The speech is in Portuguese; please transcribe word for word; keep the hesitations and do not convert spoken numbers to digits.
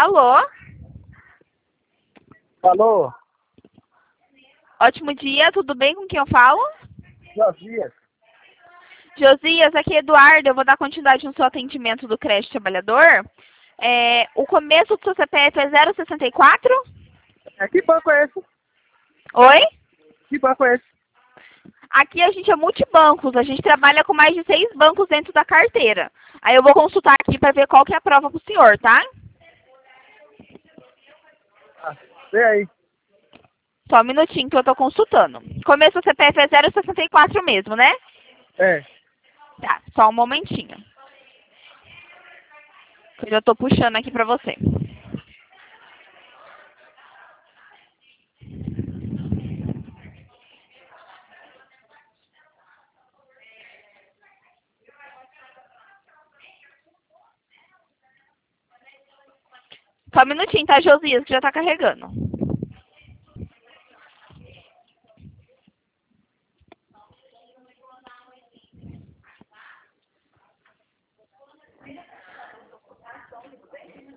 Alô? Alô? Ótimo dia, tudo bem com quem eu falo? Josias. Josias, aqui é Eduardo, eu vou dar continuidade no seu atendimento do Creche Trabalhador. É, o começo do seu C P F é zero sessenta e quatro? É, que banco é esse? Oi? Que banco é esse? Aqui a gente é multibancos, a gente trabalha com mais de seis bancos dentro da carteira. Aí eu vou consultar aqui para ver qual que é a prova pro senhor, tá? Ah, vê aí. Só um minutinho que eu tô consultando. Começo do C P F é zero sessenta e quatro mesmo, né? É. Tá, só um momentinho. Eu já tô puxando aqui pra você. Só um minutinho, tá, Josias, que já tá carregando.